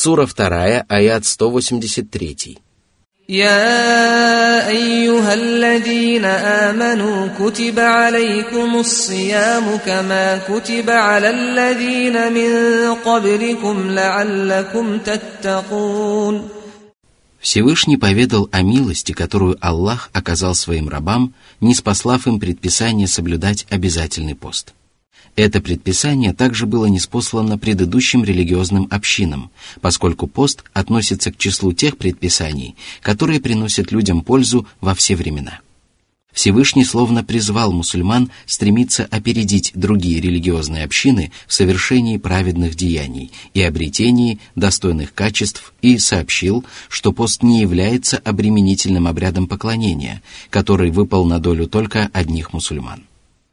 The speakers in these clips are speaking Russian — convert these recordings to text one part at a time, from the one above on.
Сура 2, аят 183. يا أيها الذين آمنوا كتب عليكم الصيام كما كتب على الذين من قبلكم لعلكم تتقون. Всевышний поведал о милости, которую Аллах оказал своим рабам, ниспослав им предписание соблюдать обязательный пост. Это предписание также было ниспослано предыдущим религиозным общинам, поскольку пост относится к числу тех предписаний, которые приносят людям пользу во все времена. Всевышний словно призвал мусульман стремиться опередить другие религиозные общины в совершении праведных деяний и обретении достойных качеств и сообщил, что пост не является обременительным обрядом поклонения, который выпал на долю только одних мусульман.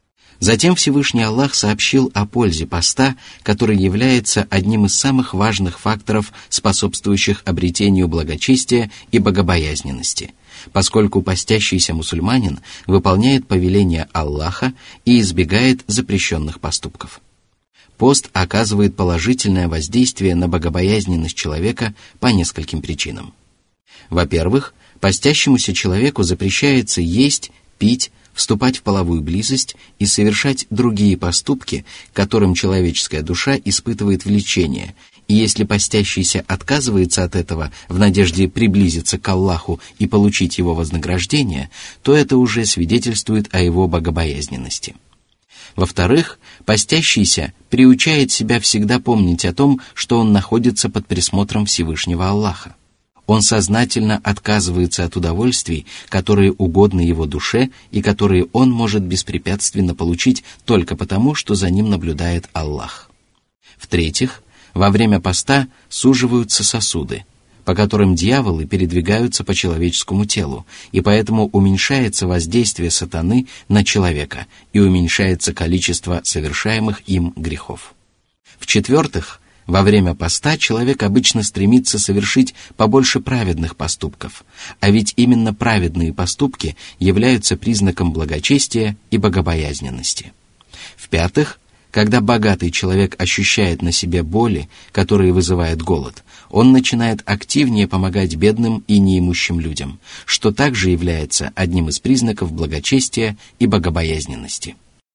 Затем Всевышний Аллах сообщил о пользе поста, который является одним из самых важных факторов, способствующих обретению благочестия и богобоязненности, поскольку постящийся мусульманин выполняет повеления Аллаха и избегает запрещенных поступков. Пост оказывает положительное воздействие на богобоязненность человека по нескольким причинам. Во-первых, постящемуся человеку запрещается есть, пить, вступать в половую близость и совершать другие поступки, к которым человеческая душа испытывает влечение, и если постящийся отказывается от этого в надежде приблизиться к Аллаху и получить его вознаграждение, то это уже свидетельствует о его богобоязненности. Во-вторых, постящийся приучает себя всегда помнить о том, что он находится под присмотром Всевышнего Аллаха. Он сознательно отказывается от удовольствий, которые угодны его душе и которые он может беспрепятственно получить только потому, что за ним наблюдает Аллах. В-третьих, во время поста суживаются сосуды, по которым дьяволы передвигаются по человеческому телу, и поэтому уменьшается воздействие сатаны на человека и уменьшается количество совершаемых им грехов. В-четвертых, во время поста человек обычно стремится совершить побольше праведных поступков, а ведь именно праведные поступки являются признаком благочестия и богобоязненности. В-пятых, когда богатый человек ощущает на себе боли, которые вызывает голод, он начинает активнее помогать бедным и неимущим людям, что также является одним из признаков благочестия и богобоязненности.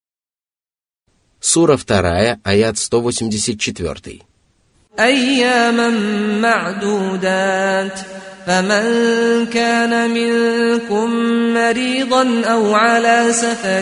Сура 2, аят 184. أياما معدودات فمن كان منكم مريضا أو على سفر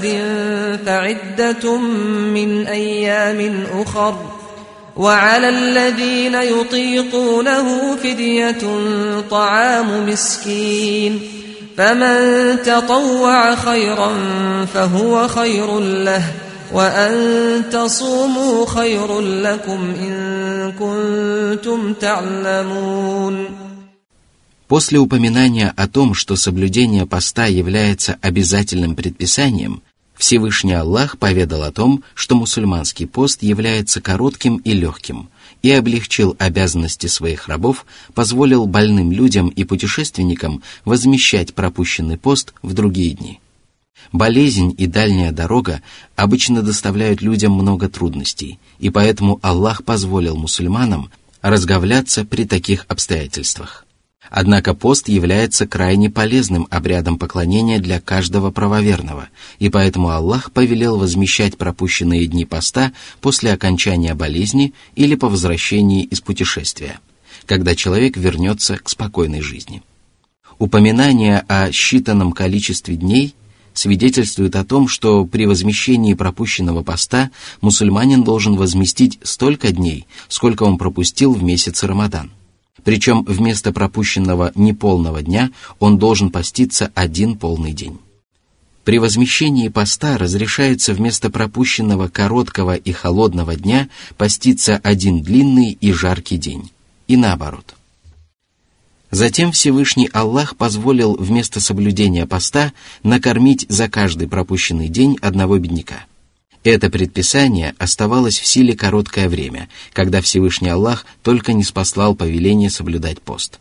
فعدة من أيام أخر وعلى الذين يطيقونه فدية طعام مسكين فمن تطوع خيرا فهو خير له وأن تصوموا خير لكم إن كنتم تعلمون. После упоминания о том, что соблюдение поста является обязательным предписанием, Всевышний Аллах поведал о том, что мусульманский пост является коротким и легким, и облегчил обязанности своих рабов, позволил больным людям и путешественникам возмещать пропущенный пост в другие дни. Болезнь и дальняя дорога обычно доставляют людям много трудностей, и поэтому Аллах позволил мусульманам разговляться при таких обстоятельствах. Однако пост является крайне полезным обрядом поклонения для каждого правоверного, и поэтому Аллах повелел возмещать пропущенные дни поста после окончания болезни или по возвращении из путешествия, когда человек вернется к спокойной жизни. Упоминание о считанном количестве дней свидетельствует о том, что при возмещении пропущенного поста мусульманин должен возместить столько дней, сколько он пропустил в месяц Рамадан. Причем вместо пропущенного неполного дня он должен поститься один полный день. При возмещении поста разрешается вместо пропущенного короткого и холодного дня поститься один длинный и жаркий день, и наоборот. Затем Всевышний Аллах позволил вместо соблюдения поста накормить за каждый пропущенный день одного бедняка. Это предписание оставалось в силе короткое время, когда Всевышний Аллах только ниспослал повеление соблюдать пост.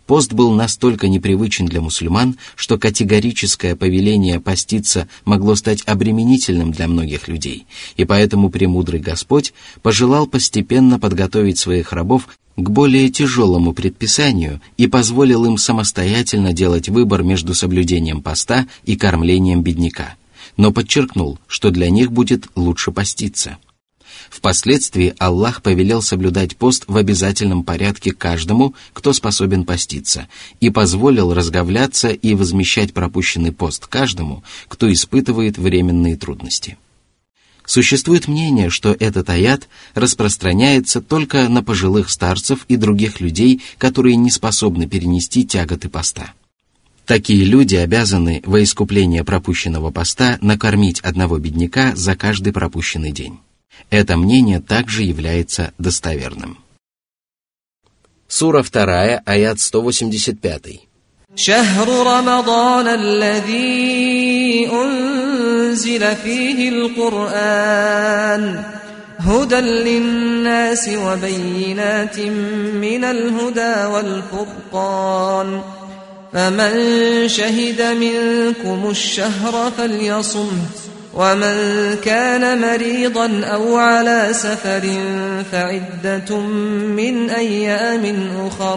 Пост был настолько непривычен для мусульман, что категорическое повеление поститься могло стать обременительным для многих людей, и поэтому премудрый Господь пожелал постепенно подготовить своих рабов к более тяжелому предписанию и позволил им самостоятельно делать выбор между соблюдением поста и кормлением бедняка, но подчеркнул, что для них будет лучше поститься. Впоследствии Аллах повелел соблюдать пост в обязательном порядке каждому, кто способен поститься, и позволил разговляться и возмещать пропущенный пост каждому, кто испытывает временные трудности. Существует мнение, что этот аят распространяется только на пожилых старцев и других людей, которые не способны перенести тяготы поста. Такие люди обязаны во искупление пропущенного поста накормить одного бедняка за каждый пропущенный день. Это мнение также является достоверным. Сура 2, аят 185. شهر رمضان الذي أنزل فيه القرآن هدى للناس وبينات من الهدى والفرقان فمن شهد منكم الشهر فليصمه ومن كان مريضا أو على سفر فعدة من أيام أخر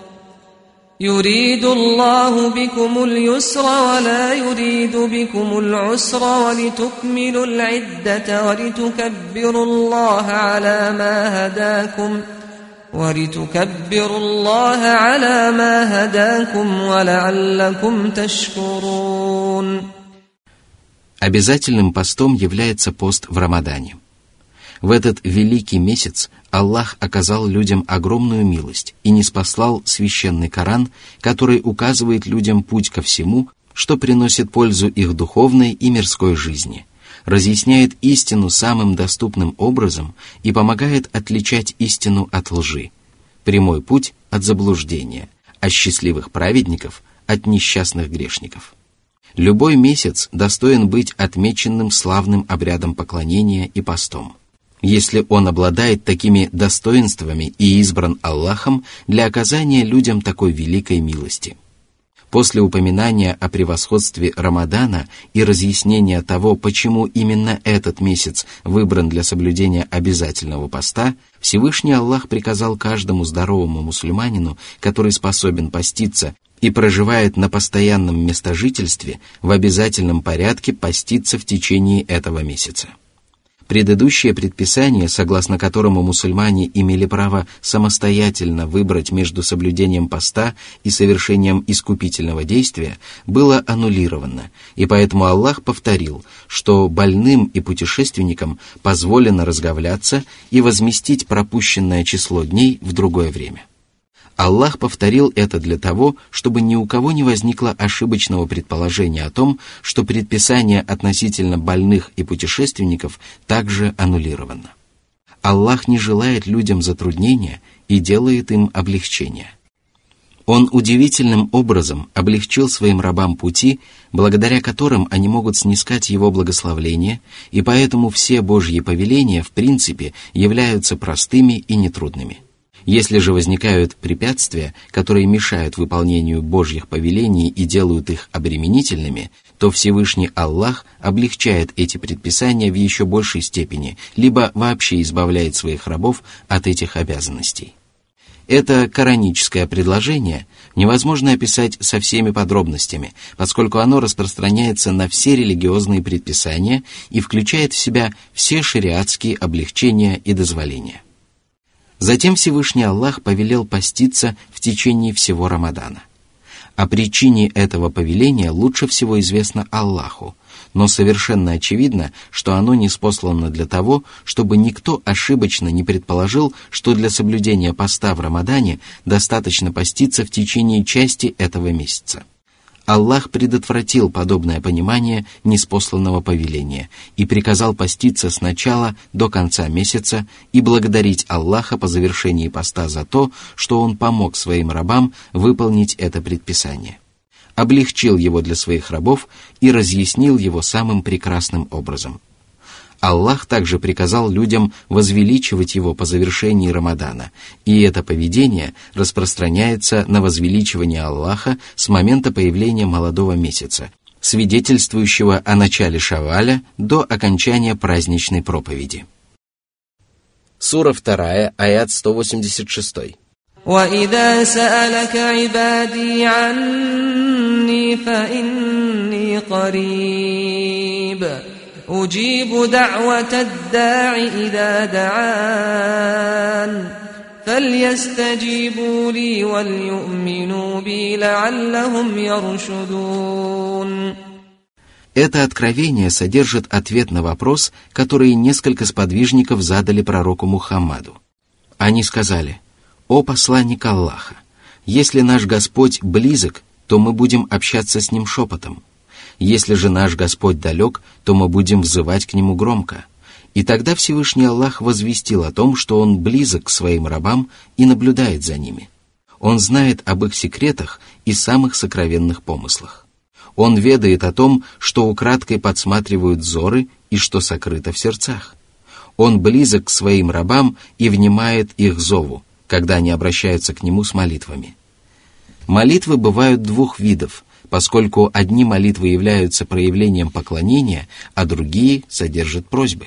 يريد الله بكم اليسر ولا يريد بكم العسر ولتكملوا العدة ولتكبروا الله على ما هداكم ولعلكم تشكرون. Обязательным постом является пост в Рамадане. В этот великий месяц Аллах оказал людям огромную милость и ниспослал священный Коран, который указывает людям путь ко всему, что приносит пользу их духовной и мирской жизни, разъясняет истину самым доступным образом и помогает отличать истину от лжи, прямой путь от заблуждения, а счастливых праведников от несчастных грешников. Любой месяц достоин быть отмеченным славным обрядом поклонения и постом, если он обладает такими достоинствами и избран Аллахом для оказания людям такой великой милости. После упоминания о превосходстве Рамадана и разъяснения того, почему именно этот месяц выбран для соблюдения обязательного поста, Всевышний Аллах приказал каждому здоровому мусульманину, который способен поститься и проживает на постоянном местожительстве, в обязательном порядке поститься в течение этого месяца. Предыдущее предписание, согласно которому мусульмане имели право самостоятельно выбрать между соблюдением поста и совершением искупительного действия, было аннулировано, и поэтому Аллах повторил, что больным и путешественникам позволено разговляться и возместить пропущенное число дней в другое время. Аллах повторил это для того, чтобы ни у кого не возникло ошибочного предположения о том, что предписание относительно больных и путешественников также аннулировано. Аллах не желает людям затруднения и делает им облегчение. Он удивительным образом облегчил своим рабам пути, благодаря которым они могут снискать его благословление, и поэтому все Божьи повеления в принципе являются простыми и нетрудными. Если же возникают препятствия, которые мешают выполнению Божьих повелений и делают их обременительными, то Всевышний Аллах облегчает эти предписания в еще большей степени, либо вообще избавляет своих рабов от этих обязанностей. Это кораническое предложение невозможно описать со всеми подробностями, поскольку оно распространяется на все религиозные предписания и включает в себя все шариатские облегчения и дозволения. Затем Всевышний Аллах повелел поститься в течение всего Рамадана. О причине этого повеления лучше всего известно Аллаху, но совершенно очевидно, что оно ниспослано для того, чтобы никто ошибочно не предположил, что для соблюдения поста в Рамадане достаточно поститься в течение части этого месяца. Аллах предотвратил подобное понимание ниспосланного повеления и приказал поститься с начала до конца месяца и благодарить Аллаха по завершении поста за то, что Он помог своим рабам выполнить это предписание, облегчил его для своих рабов и разъяснил его самым прекрасным образом. Аллах также приказал людям возвеличивать его по завершении Рамадана, и это поведение распространяется на возвеличивание Аллаха с момента появления молодого месяца, свидетельствующего о начале Шаваля до окончания праздничной проповеди. Сура 2, аят 186. وَإِذَا سَأَلَكَ عِبَادِي عَنِّي فَإِنِّي قَرِيبٌ أُجِيبُ دَعْوَةَ الدَّاعِ إِذَا دَعَانِ فَلْيَسْتَجِيبُوا لِي وَلْيُؤْمِنُوا بِي لَعَلَّهُمْ يَرْشُدُونَ. Это откровение содержит ответ на вопрос, который несколько сподвижников задали пророку Мухаммаду. Они сказали: «О посланник Аллаха, если наш Господь близок, то мы будем общаться с Ним шепотом. Если же наш Господь далек, то мы будем взывать к Нему громко». И тогда Всевышний Аллах возвестил о том, что Он близок к Своим рабам и наблюдает за ними. Он знает об их секретах и самых сокровенных помыслах. Он ведает о том, что украдкой подсматривают взоры и что сокрыто в сердцах. Он близок к Своим рабам и внимает их зову, когда они обращаются к Нему с молитвами. Молитвы бывают двух видов, поскольку одни молитвы являются проявлением поклонения, а другие содержат просьбы.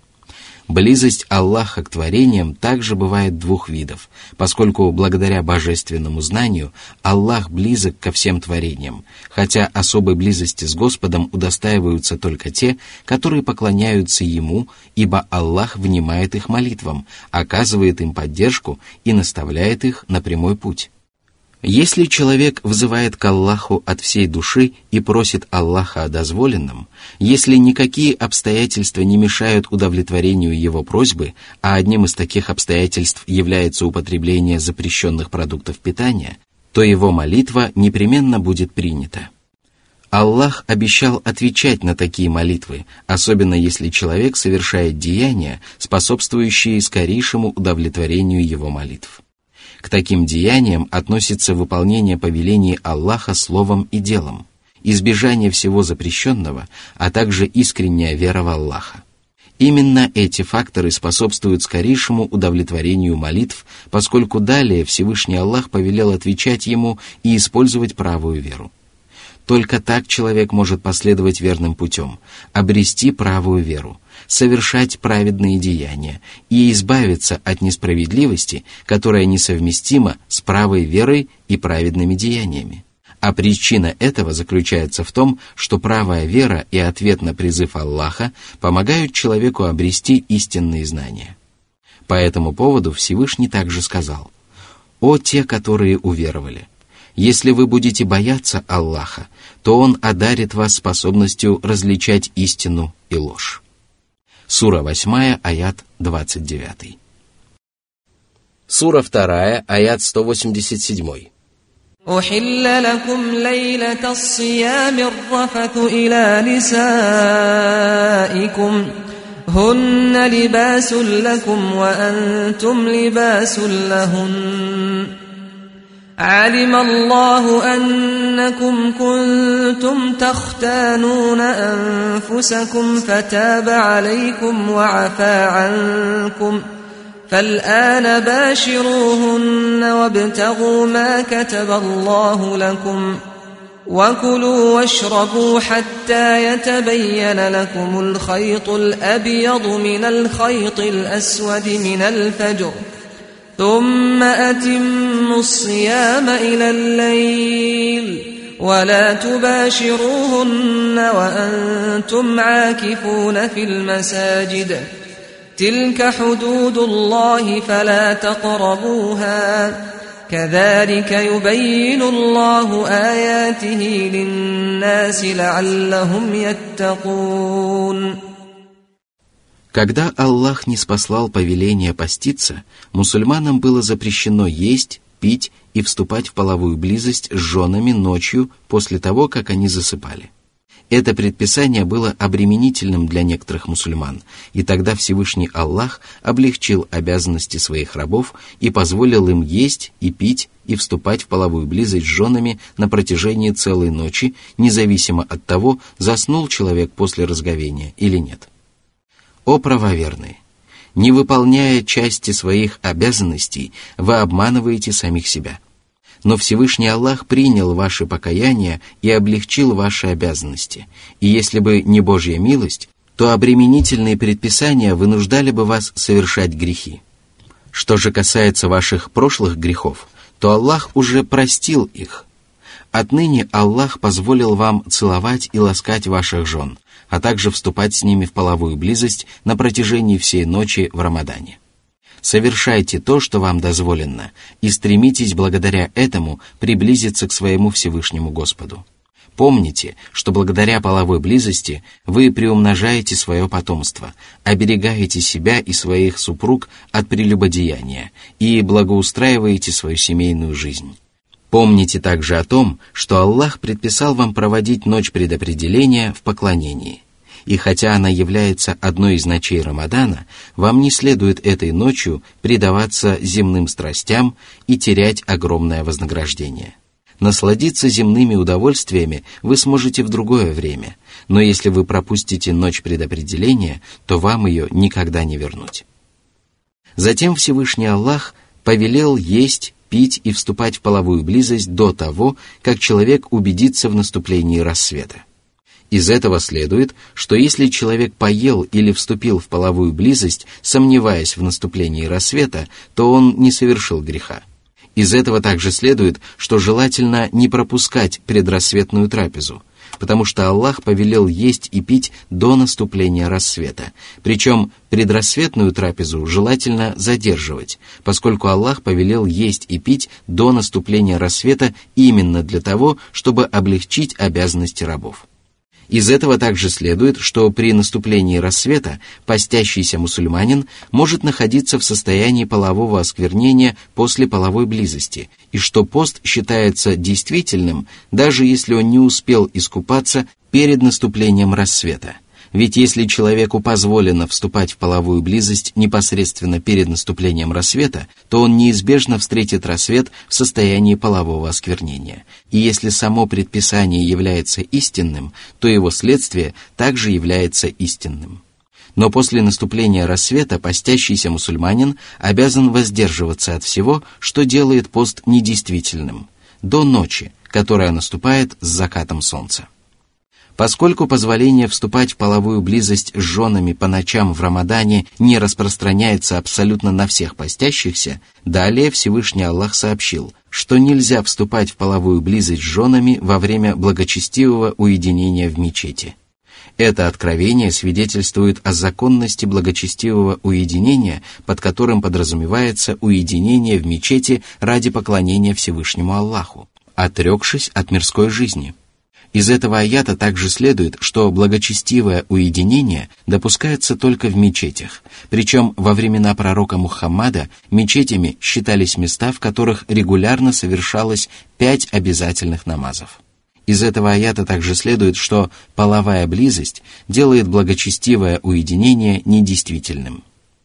Близость Аллаха к творениям также бывает двух видов, поскольку благодаря божественному знанию Аллах близок ко всем творениям, хотя особой близости с Господом удостаиваются только те, которые поклоняются Ему, ибо Аллах внимает их молитвам, оказывает им поддержку и наставляет их на прямой путь. Если человек взывает к Аллаху от всей души и просит Аллаха о дозволенном, если никакие обстоятельства не мешают удовлетворению его просьбы, а одним из таких обстоятельств является употребление запрещенных продуктов питания, то его молитва непременно будет принята. Аллах обещал отвечать на такие молитвы, особенно если человек совершает деяния, способствующие скорейшему удовлетворению его молитв. К таким деяниям относится выполнение повелений Аллаха словом и делом, избежание всего запрещенного, а также искренняя вера в Аллаха. Именно эти факторы способствуют скорейшему удовлетворению молитв, поскольку далее Всевышний Аллах повелел отвечать ему и использовать правую веру. Только так человек может последовать верным путем, обрести правую веру, совершать праведные деяния и избавиться от несправедливости, которая несовместима с правой верой и праведными деяниями. А причина этого заключается в том, что правая вера и ответ на призыв Аллаха помогают человеку обрести истинные знания. По этому поводу Всевышний также сказал: «О те, которые уверовали! Если вы будете бояться Аллаха, то Он одарит вас способностью различать истину и ложь». Сура 8, аят 29. Сура 2, аят 187. أحل لكم ليلة الصيام الرفث إلى نسائكم هن لباس لكم وأنتم لباس لهن علم الله أنكم كنتم تختانون أنفسكم فتاب عليكم وعفى عنكم فالآن باشروهن وابتغوا ما كتب الله لكم وكلوا واشربوا حتى يتبين لكم الخيط الأبيض من الخيط الأسود من الفجر ثم أتموا الصيام إلى الليل ولا تباشروهن وأنتم عاكفون في المساجد تلك حدود الله فلا تقربوها كذلك يبين الله آياته للناس لعلهم يتقون. Когда Аллах ниспослал повеление поститься, мусульманам было запрещено есть, пить и вступать в половую близость с женами ночью после того, как они засыпали. Это предписание было обременительным для некоторых мусульман, и тогда Всевышний Аллах облегчил обязанности своих рабов и позволил им есть и пить и вступать в половую близость с женами на протяжении целой ночи, независимо от того, заснул человек после разговения или нет. «О правоверные! Не выполняя части своих обязанностей, вы обманываете самих себя. Но Всевышний Аллах принял ваше покаяние и облегчил ваши обязанности, и если бы не Божья милость, то обременительные предписания вынуждали бы вас совершать грехи. Что же касается ваших прошлых грехов, то Аллах уже простил их. Отныне Аллах позволил вам целовать и ласкать ваших жен, а также вступать с ними в половую близость на протяжении всей ночи в Рамадане. Совершайте то, что вам дозволено, и стремитесь благодаря этому приблизиться к своему Всевышнему Господу. Помните, что благодаря половой близости вы приумножаете свое потомство, оберегаете себя и своих супруг от прелюбодеяния и благоустраиваете свою семейную жизнь. Помните также о том, что Аллах предписал вам проводить ночь предопределения в поклонении. И хотя она является одной из ночей Рамадана, вам не следует этой ночью предаваться земным страстям и терять огромное вознаграждение. Насладиться земными удовольствиями вы сможете в другое время, но если вы пропустите ночь предопределения, то вам ее никогда не вернуть. Затем Всевышний Аллах повелел есть, пить и вступать в половую близость до того, как человек убедится в наступлении рассвета. Из этого следует, что если человек поел или вступил в половую близость, сомневаясь в наступлении рассвета, то он не совершил греха. Из этого также следует, что желательно не пропускать предрассветную трапезу, потому что Аллах повелел есть и пить до наступления рассвета, причем предрассветную трапезу желательно задерживать, поскольку Аллах повелел есть и пить до наступления рассвета именно для того, чтобы облегчить обязанности рабов. Из этого также следует, что при наступлении рассвета постящийся мусульманин может находиться в состоянии полового осквернения после половой близости, и что пост считается действительным, даже если он не успел искупаться перед наступлением рассвета. Ведь если человеку позволено вступать в половую близость непосредственно перед наступлением рассвета, то он неизбежно встретит рассвет в состоянии полового осквернения. И если само предписание является истинным, то его следствие также является истинным. Но после наступления рассвета постящийся мусульманин обязан воздерживаться от всего, что делает пост недействительным, до ночи, которая наступает с закатом солнца. Поскольку позволение вступать в половую близость с женами по ночам в Рамадане не распространяется абсолютно на всех постящихся, далее Всевышний Аллах сообщил, что нельзя вступать в половую близость с женами во время благочестивого уединения в мечети. Это откровение свидетельствует о законности благочестивого уединения, под которым подразумевается уединение в мечети ради поклонения Всевышнему Аллаху, отрекшись от мирской жизни. Из этого аята также следует, что благочестивое уединение допускается только в мечетях, причем во времена пророка Мухаммада мечетями считались места, в которых регулярно совершалось 5 обязательных намазов. Из этого аята также следует, что половая близость делает благочестивое уединение недействительным.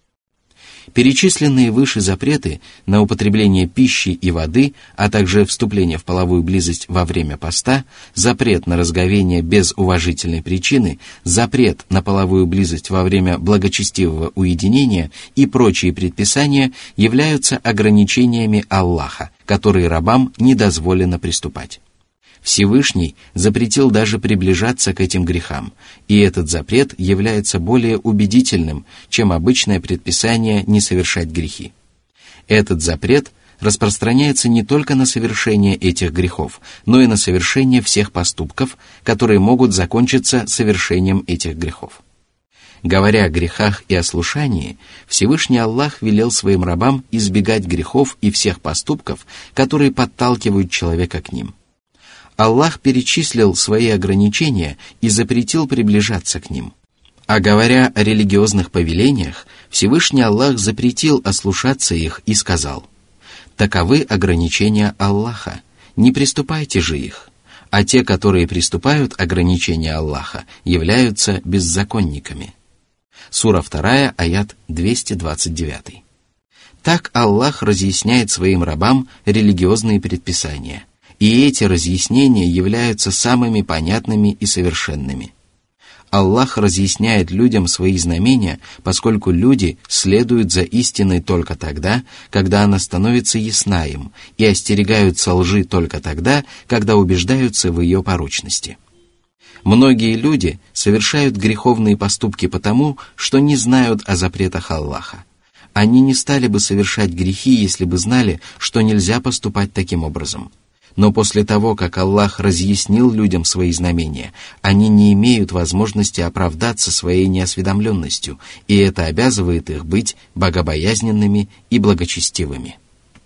Перечисленные выше запреты на употребление пищи и воды, а также вступление в половую близость во время поста, запрет на разговение без уважительной причины, запрет на половую близость во время благочестивого уединения и прочие предписания являются ограничениями Аллаха, которые рабам не дозволено приступать. Всевышний запретил даже приближаться к этим грехам, и этот запрет является более убедительным, чем обычное предписание не совершать грехи. Этот запрет распространяется не только на совершение этих грехов, но и на совершение всех поступков, которые могут закончиться совершением этих грехов. Говоря о грехах и ослушании, Всевышний Аллах велел своим рабам избегать грехов и всех поступков, которые подталкивают человека к ним. Аллах перечислил свои ограничения и запретил приближаться к ним. А говоря о религиозных повелениях, Всевышний Аллах запретил ослушаться их и сказал: «Таковы ограничения Аллаха, не приступайте же их, а те, которые приступают ограничения Аллаха, являются беззаконниками». Сура 2, аят 229. Так Аллах разъясняет своим рабам религиозные предписания, и эти разъяснения являются самыми понятными и совершенными. Аллах разъясняет людям свои знамения, поскольку люди следуют за истиной только тогда, когда она становится ясна им, и остерегаются лжи только тогда, когда убеждаются в ее порочности. Многие люди совершают греховные поступки потому, что не знают о запретах Аллаха. Они не стали бы совершать грехи, если бы знали, что нельзя поступать таким образом. Но после того, как Аллах разъяснил людям свои знамения, они не имеют возможности оправдаться своей неосведомленностью, и это обязывает их быть богобоязненными и благочестивыми.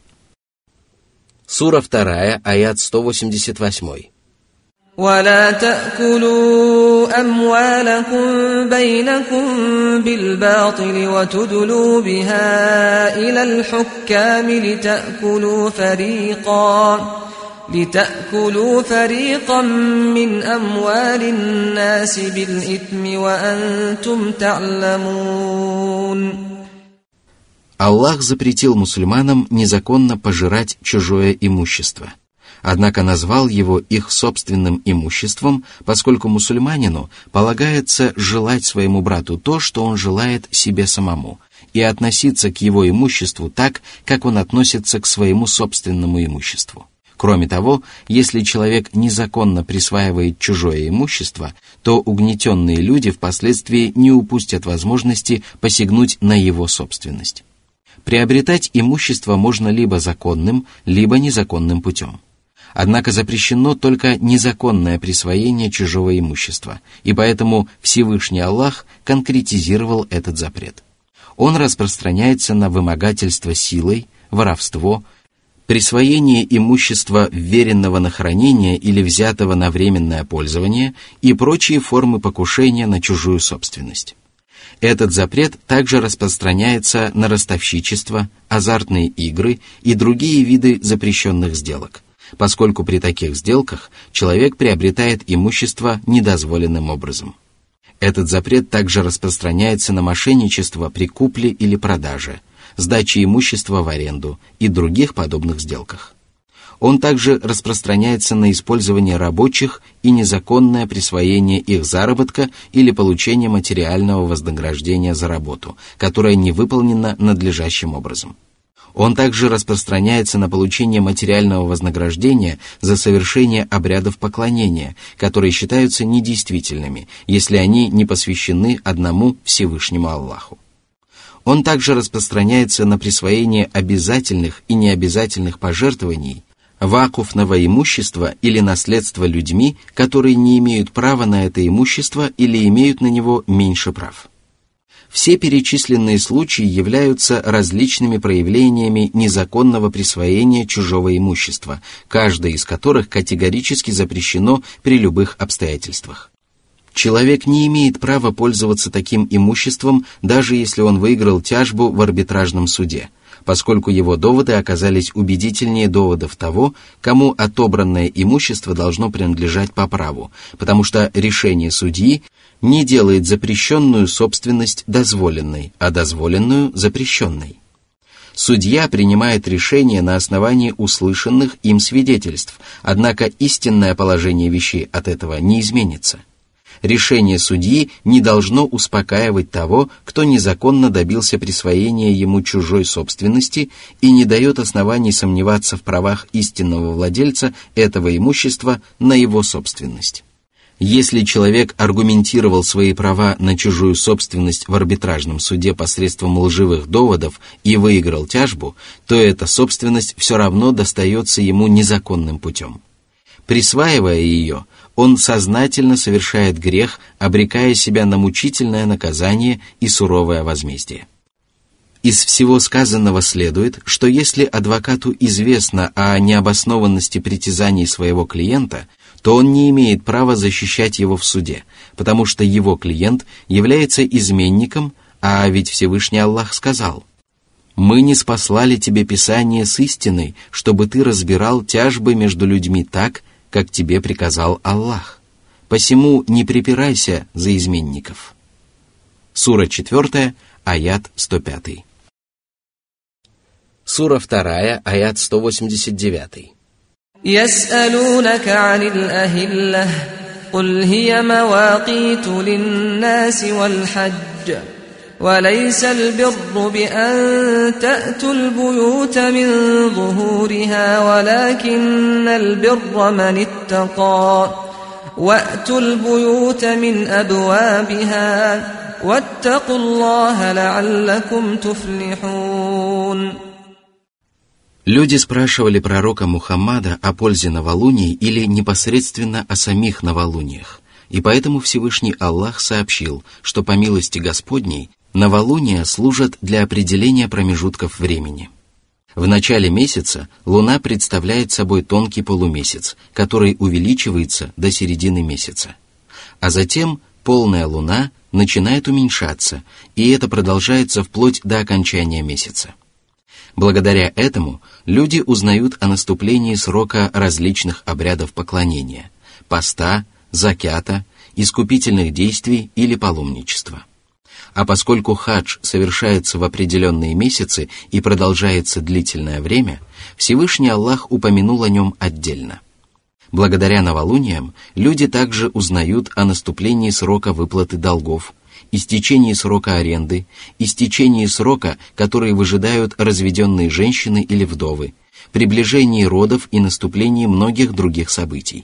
Сура 2, аят 188. ولا تأكلوا أموالكم بينكم بالباطل وتدلوا بها إلى الحكام لتأكلوا فريقا من أموال الناس بالإثم وأنتم تعلمون. Аллах запретил мусульманам незаконно пожирать чужое имущество. Однако назвал его их собственным имуществом, поскольку мусульманину полагается желать своему брату то, что он желает себе самому, и относиться к его имуществу так, как он относится к своему собственному имуществу. Кроме того, если человек незаконно присваивает чужое имущество, то угнетенные люди впоследствии не упустят возможности посягнуть на его собственность. Приобретать имущество можно либо законным, либо незаконным путем. Однако запрещено только незаконное присвоение чужого имущества, и поэтому Всевышний Аллах конкретизировал этот запрет. Он распространяется на вымогательство силой, воровство, присвоение имущества вверенного на хранение или взятого на временное пользование и прочие формы покушения на чужую собственность. Этот запрет также распространяется на ростовщичество, азартные игры и другие виды запрещенных сделок, поскольку при таких сделках человек приобретает имущество недозволенным образом. Этот запрет также распространяется на мошенничество при купле или продаже, сдаче имущества в аренду и других подобных сделках. Он также распространяется на использование рабочих и незаконное присвоение их заработка или получение материального вознаграждения за работу, которая не выполнена надлежащим образом. Он также распространяется на получение материального вознаграждения за совершение обрядов поклонения, которые считаются недействительными, если они не посвящены одному Всевышнему Аллаху. Он также распространяется на присвоение обязательных и необязательных пожертвований, вакуфного имущества или наследства людьми, которые не имеют права на это имущество или имеют на него меньше прав. Все перечисленные случаи являются различными проявлениями незаконного присвоения чужого имущества, каждое из которых категорически запрещено при любых обстоятельствах. Человек не имеет права пользоваться таким имуществом, даже если он выиграл тяжбу в арбитражном суде, поскольку его доводы оказались убедительнее доводов того, кому отобранное имущество должно принадлежать по праву, потому что решение судьи не делает запрещенную собственность дозволенной, а дозволенную запрещенной. Судья принимает решение на основании услышанных им свидетельств, однако истинное положение вещей от этого не изменится. Решение судьи не должно успокаивать того, кто незаконно добился присвоения ему чужой собственности и не дает оснований сомневаться в правах истинного владельца этого имущества на его собственность. Если человек аргументировал свои права на чужую собственность в арбитражном суде посредством лживых доводов и выиграл тяжбу, то эта собственность все равно достается ему незаконным путем. Присваивая ее, он сознательно совершает грех, обрекая себя на мучительное наказание и суровое возмездие. Из всего сказанного следует, что если адвокату известно о необоснованности притязаний своего клиента, то он не имеет права защищать его в суде, потому что его клиент является изменником, а ведь Всевышний Аллах сказал: «Мы ниспослали тебе Писание с истиной, чтобы ты разбирал тяжбы между людьми так, как тебе приказал Аллах. Посему не припирайся за изменников». Сура 4, аят 105. Сура 2, аят 189. يسألونك عن الأهلة قل هي مواقيت للناس والحج وليس البر بأن تأتوا البيوت من ظهورها ولكن البر من اتقى وأتوا البيوت من أبوابها واتقوا الله لعلكم تفلحون. Люди спрашивали пророка Мухаммада о пользе новолуний или непосредственно о самих новолуниях, и поэтому Всевышний Аллах сообщил, что по милости Господней новолуния служат для определения промежутков времени. В начале месяца луна представляет собой тонкий полумесяц, который увеличивается до середины месяца. А затем полная луна начинает уменьшаться, и это продолжается вплоть до окончания месяца. Благодаря этому люди узнают о наступлении срока различных обрядов поклонения – поста, закята, искупительных действий или паломничества. А поскольку хадж совершается в определенные месяцы и продолжается длительное время, Всевышний Аллах упомянул о нем отдельно. Благодаря новолуниям люди также узнают о наступлении срока выплаты долгов, истечении срока аренды, истечении срока, который выжидают разведенные женщины или вдовы, приближении родов и наступлении многих других событий.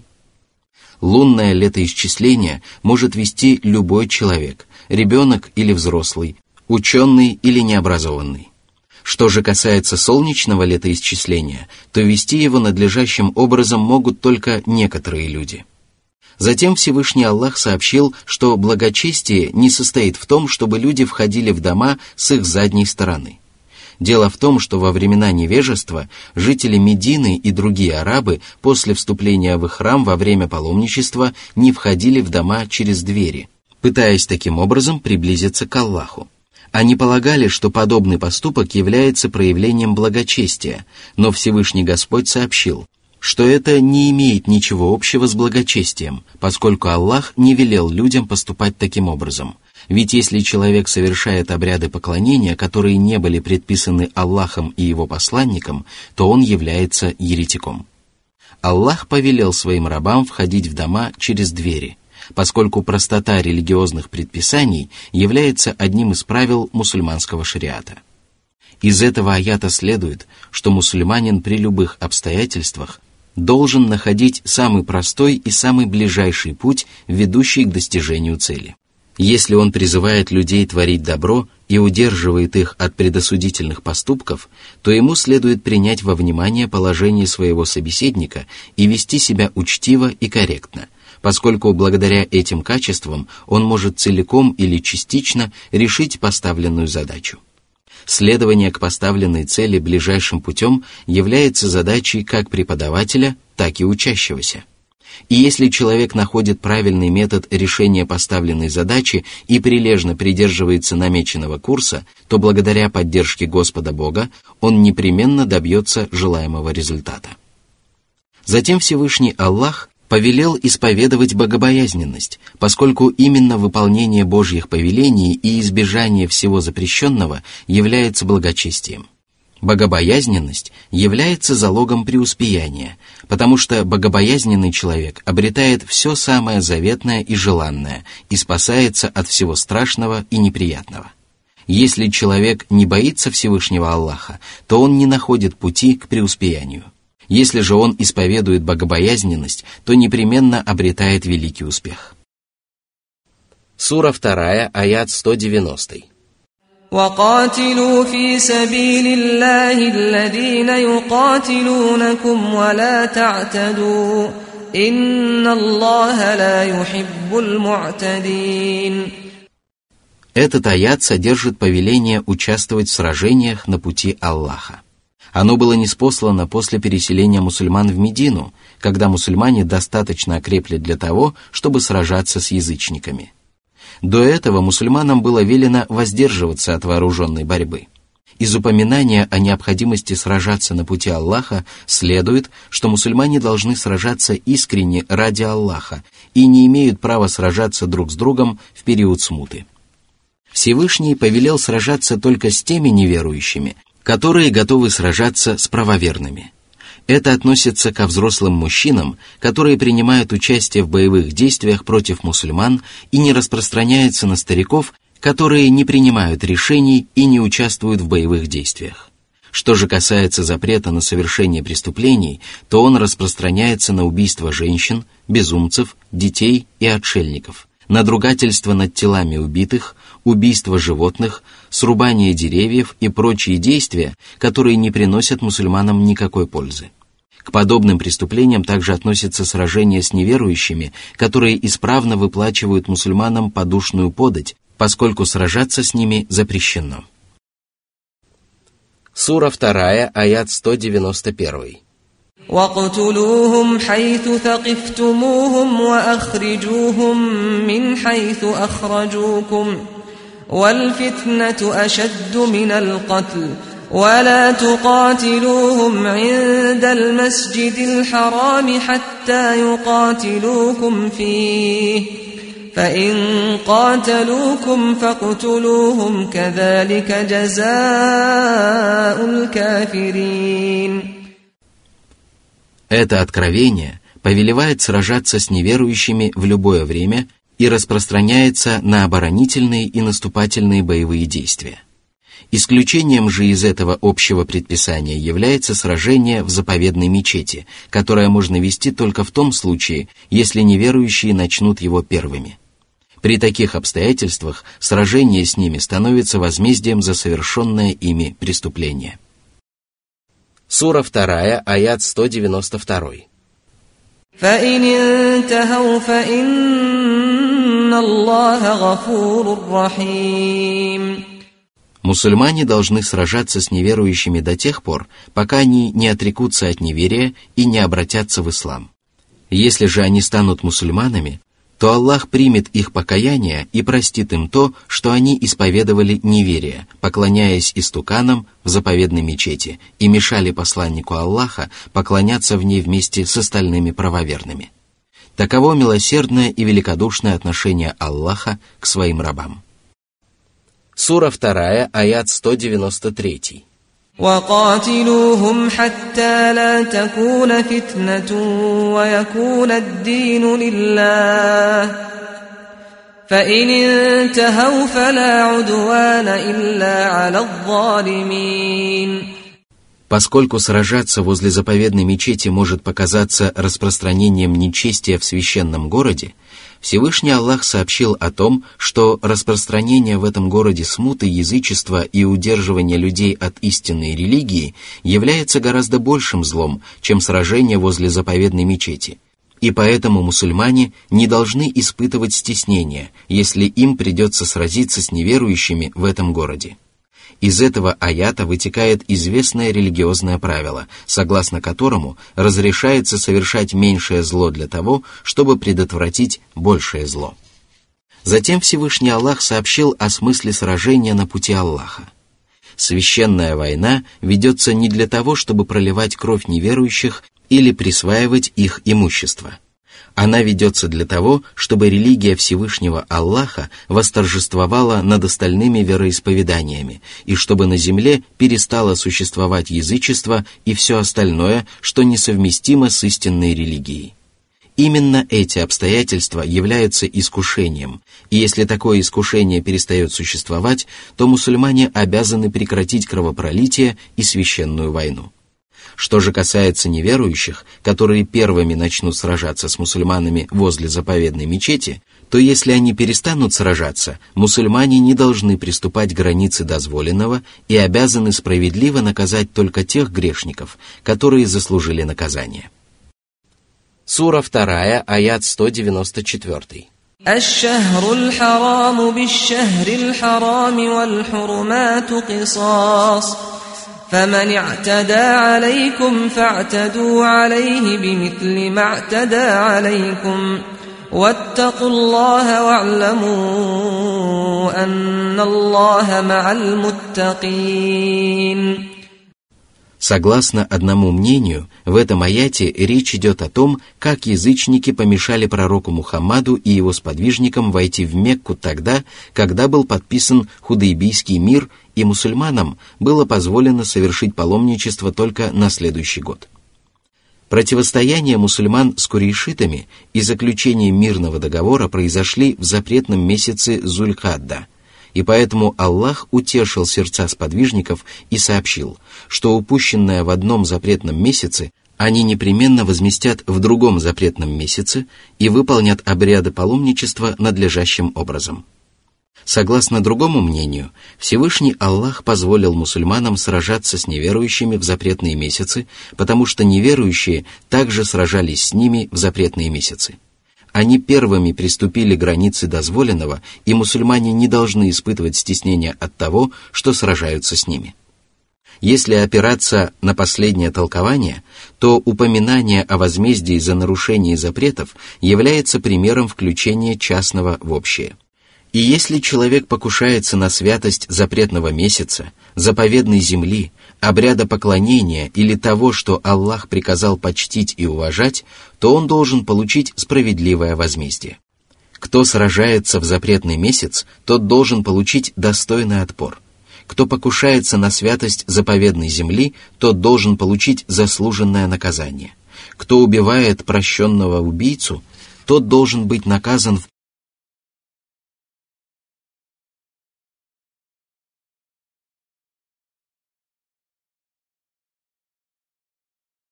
Лунное летоисчисление может вести любой человек, ребенок или взрослый, ученый или необразованный. Что же касается солнечного летоисчисления, то вести его надлежащим образом могут только некоторые люди. Затем Всевышний Аллах сообщил, что благочестие не состоит в том, чтобы люди входили в дома с их задней стороны. Дело в том, что во времена невежества жители Медины и другие арабы после вступления в их храм во время паломничества не входили в дома через двери, пытаясь таким образом приблизиться к Аллаху. Они полагали, что подобный поступок является проявлением благочестия, но Всевышний Господь сообщил, что это не имеет ничего общего с благочестием, поскольку Аллах не велел людям поступать таким образом. Ведь если человек совершает обряды поклонения, которые не были предписаны Аллахом и его посланником, то он является еретиком. Аллах повелел своим рабам входить в дома через двери, поскольку простота религиозных предписаний является одним из правил мусульманского шариата. Из этого аята следует, что мусульманин при любых обстоятельствах должен находить самый простой и самый ближайший путь, ведущий к достижению цели. Если он призывает людей творить добро и удерживает их от предосудительных поступков, то ему следует принять во внимание положение своего собеседника и вести себя учтиво и корректно, поскольку благодаря этим качествам он может целиком или частично решить поставленную задачу. Следование к поставленной цели ближайшим путем является задачей как преподавателя, так и учащегося. И если человек находит правильный метод решения поставленной задачи и прилежно придерживается намеченного курса, то благодаря поддержке Господа Бога он непременно добьется желаемого результата. Затем Всевышний Аллах повелел исповедовать богобоязненность, поскольку именно выполнение Божьих повелений и избежание всего запрещенного является благочестием. Богобоязненность является залогом преуспеяния, потому что богобоязненный человек обретает все самое заветное и желанное и спасается от всего страшного и неприятного. Если человек не боится Всевышнего Аллаха, то он не находит пути к преуспеянию. Если же он исповедует богобоязненность, то непременно обретает великий успех. Сура 2, аят 190. وَقَاتِلُوا فِي سَبِيلِ اللَّهِ الَّذِينَ يُقَاتِلُونَكُمْ وَلَا تَعْتَدُوا إِنَّ اللَّهَ لَا يُحِبُّ الْمُعْتَدِينَ. Этот аят содержит повеление участвовать в сражениях на пути Аллаха. Оно было ниспослано после переселения мусульман в Медину, когда мусульмане достаточно окрепли для того, чтобы сражаться с язычниками. До этого мусульманам было велено воздерживаться от вооруженной борьбы. Из упоминания о необходимости сражаться на пути Аллаха следует, что мусульмане должны сражаться искренне ради Аллаха и не имеют права сражаться друг с другом в период смуты. Всевышний повелел сражаться только с теми неверующими, которые готовы сражаться с правоверными. Это относится ко взрослым мужчинам, которые принимают участие в боевых действиях против мусульман, и не распространяется на стариков, которые не принимают решений и не участвуют в боевых действиях. Что же касается запрета на совершение преступлений, то он распространяется на убийство женщин, безумцев, детей и отшельников, надругательство над телами убитых, убийство животных, срубание деревьев и прочие действия, которые не приносят мусульманам никакой пользы. К подобным преступлениям также относятся сражения с неверующими, которые исправно выплачивают мусульманам подушную подать, поскольку сражаться с ними запрещено. Сура 2, аят 191. وَاقْتُلُوهُمْ حَيْثُ ثَقِفْتُمُوهُمْ وَأَخْرِجُوهُمْ مِنْ حَيْثُ أَخْرَجُوكُمْ وَالْفِتْنَةُ أَشَدُّ مِنَ الْقَتْلِ وَلَا تُقَاتِلُوهُمْ عِندَ الْمَسْجِدِ الْحَرَامِ حَتَّى يُقَاتِلُوكُمْ فِيهِ فَإِنْ قَاتَلُوكُمْ فَاقْتُلُوهُمْ كَذَلِكَ جَزَاءُ الْكَافِرِينَ. Это откровение повелевает сражаться с неверующими в любое время и распространяется на оборонительные и наступательные боевые действия. Исключением же из этого общего предписания является сражение в заповедной мечети, которое можно вести только в том случае, если неверующие начнут его первыми. При таких обстоятельствах сражение с ними становится возмездием за совершенное ими преступление. Сура 2, аят 192. فَإِنِ انْتَهَوْا فَإِنَّ اللَّهَ غَفُورٌ رَحِيمٌ. Мусульмане должны сражаться с неверующими до тех пор, пока они не отрекутся от неверия и не обратятся в ислам. Если же они станут мусульманами, то Аллах примет их покаяние и простит им то, что они исповедовали неверие, поклоняясь истуканам в заповедной мечети и мешали посланнику Аллаха поклоняться в ней вместе с остальными правоверными. Таково милосердное и великодушное отношение Аллаха к своим рабам. Сура 2, аят 193. وَقَاتِلُوهُمْ حَتَّى لَا تَكُونَ فِتْنَةٌ وَيَكُونَ الدِّينُ لِلَّهِ فَإِنِ انْتَهَوْا فَلَا عُدْوَانَ إِلَّا عَلَى الظَّالِمِينَ. Поскольку сражаться возле заповедной мечети может показаться распространением нечестия в священном городе, Всевышний Аллах сообщил о том, что распространение в этом городе смуты, язычества и удерживание людей от истинной религии является гораздо большим злом, чем сражение возле заповедной мечети. И поэтому мусульмане не должны испытывать стеснения, если им придется сразиться с неверующими в этом городе. Из этого аята вытекает известное религиозное правило, согласно которому разрешается совершать меньшее зло для того, чтобы предотвратить большее зло. Затем Всевышний Аллах сообщил о смысле сражения на пути Аллаха. Священная война ведется не для того, чтобы проливать кровь неверующих или присваивать их имущество. Она ведется для того, чтобы религия Всевышнего Аллаха восторжествовала над остальными вероисповеданиями, и чтобы на земле перестало существовать язычество и все остальное, что несовместимо с истинной религией. Именно эти обстоятельства являются искушением, и если такое искушение перестает существовать, то мусульмане обязаны прекратить кровопролитие и священную войну. Что же касается неверующих, которые первыми начнут сражаться с мусульманами возле заповедной мечети, то если они перестанут сражаться, мусульмане не должны приступать к границе дозволенного и обязаны справедливо наказать только тех грешников, которые заслужили наказание. Сура 2, аят 194. الشهر الحرام بالشهر الحرام والحرمات قصاص فمن اعتدى عليكم فاعتدوا عليه بمثل ما اعتدى عليكم واتقوا الله واعلموا أن الله مع المتقين. Согласно одному мнению, в этом аяте речь идет о том, как язычники помешали пророку Мухаммаду и его сподвижникам войти в Мекку тогда, когда был подписан Худайбийский мир, и мусульманам было позволено совершить паломничество только на следующий год. Противостояние мусульман с курейшитами и заключение мирного договора произошли в запретном месяце Зуль-Кадда, и поэтому Аллах утешил сердца сподвижников и сообщил, что упущенное в одном запретном месяце они непременно возместят в другом запретном месяце и выполнят обряды паломничества надлежащим образом. Согласно другому мнению, Всевышний Аллах позволил мусульманам сражаться с неверующими в запретные месяцы, потому что неверующие также сражались с ними в запретные месяцы. Они первыми приступили границы дозволенного, и мусульмане не должны испытывать стеснения от того, что сражаются с ними. Если опираться на последнее толкование, то упоминание о возмездии за нарушение запретов является примером включения частного в общее. И если человек покушается на святость запретного месяца, заповедной земли, обряда поклонения или того, что Аллах приказал почтить и уважать, то он должен получить справедливое возмездие. Кто сражается в запретный месяц, тот должен получить достойный отпор. Кто покушается на святость заповедной земли, тот должен получить заслуженное наказание. Кто убивает прощенного убийцу, тот должен быть наказан в